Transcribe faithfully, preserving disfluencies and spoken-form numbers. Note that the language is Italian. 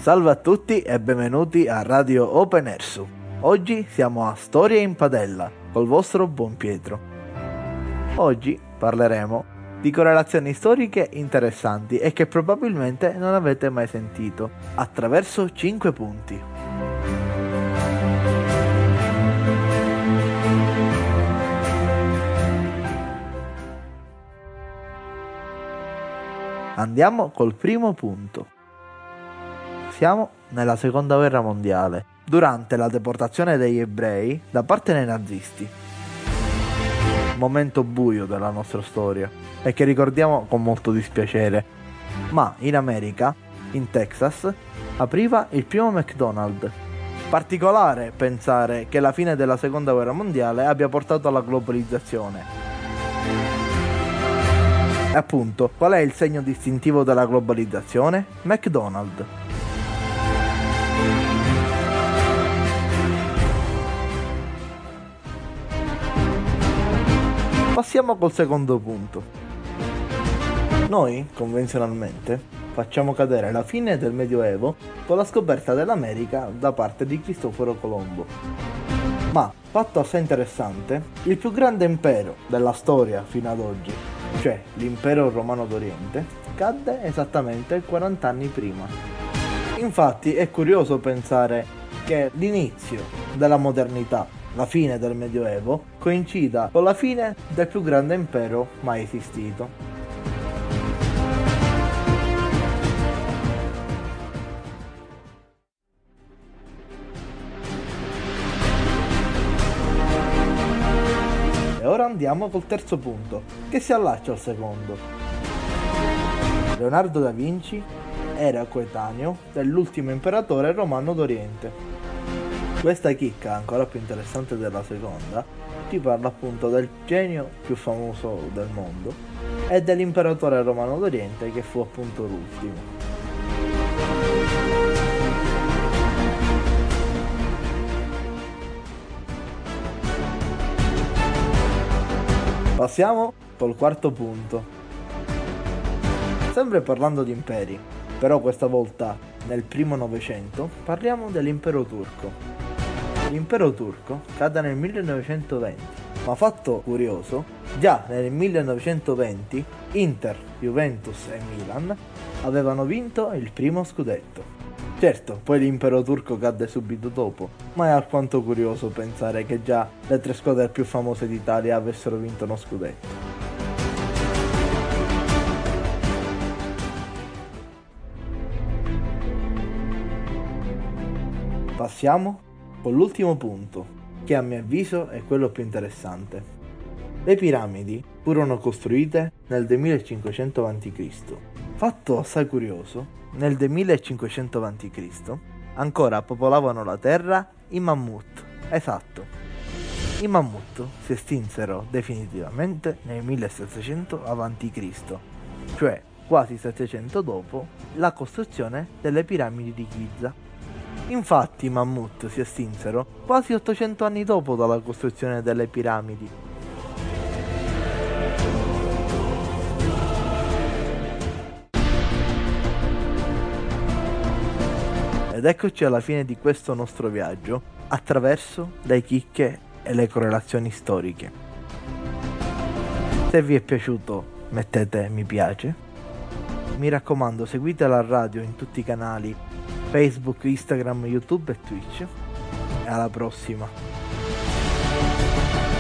Salve a tutti e benvenuti a Radio Open Ersu. Oggi siamo a Storia in Padella col vostro buon Pietro. Oggi parleremo di correlazioni storiche interessanti e che probabilmente non avete mai sentito, attraverso cinque punti. Andiamo col primo punto. Siamo nella seconda guerra mondiale, durante la deportazione degli ebrei da parte dei nazisti. Momento buio della nostra storia e che ricordiamo con molto dispiacere. Ma in America, in Texas, apriva il primo McDonald's. Particolare pensare che la fine della seconda guerra mondiale abbia portato alla globalizzazione. E appunto, qual è il segno distintivo della globalizzazione? McDonald's. Passiamo col secondo punto. Noi, convenzionalmente, facciamo cadere la fine del Medioevo con la scoperta dell'America da parte di Cristoforo Colombo. Ma, fatto assai interessante, il più grande impero della storia fino ad oggi, cioè l'impero romano d'Oriente, cadde esattamente quaranta anni prima. Infatti è curioso pensare che l'inizio della modernità, la fine del Medioevo, coincida con la fine del più grande impero mai esistito. E ora andiamo col terzo punto, che si allaccia al secondo. Leonardo da Vinci era coetaneo dell'ultimo imperatore romano d'Oriente. Questa chicca, ancora più interessante della seconda, ti parla appunto del genio più famoso del mondo e dell'imperatore romano d'Oriente che fu appunto l'ultimo. Passiamo col quarto punto. Sempre parlando di imperi, però questa volta nel primo Novecento, parliamo dell'impero turco. L'impero turco cade nel millenovecentoventi, ma fatto curioso, già nel millenovecentoventi Inter, Juventus e Milan avevano vinto il primo scudetto. Certo, poi l'impero turco cadde subito dopo, ma è alquanto curioso pensare che già le tre squadre più famose d'Italia avessero vinto uno scudetto. Passiamo con l'ultimo punto, che a mio avviso è quello più interessante. Le piramidi furono costruite nel duemilacinquecento avanti Cristo Fatto assai curioso, nel duemilacinquecento avanti Cristo ancora popolavano la terra i mammut. Esatto, i mammut si estinsero definitivamente nel millesettecento avanti Cristo, cioè quasi settecento dopo la costruzione delle piramidi di Giza. Infatti i mammut si estinsero quasi ottocento anni dopo dalla costruzione delle piramidi. Ed eccoci alla fine di questo nostro viaggio attraverso le chicche e le correlazioni storiche. Se vi è piaciuto mettete mi piace. Mi raccomando, seguite la radio in tutti i canali Facebook, Instagram, YouTube e Twitch. E alla prossima.